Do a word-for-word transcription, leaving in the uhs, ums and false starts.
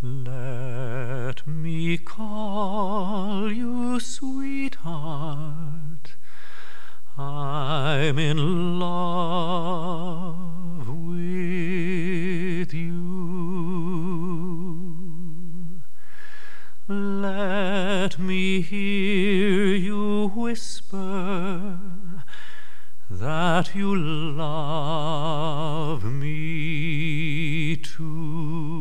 Let me call you sweetheart, I'm in love with you. Let me hear you whisper that you love me too.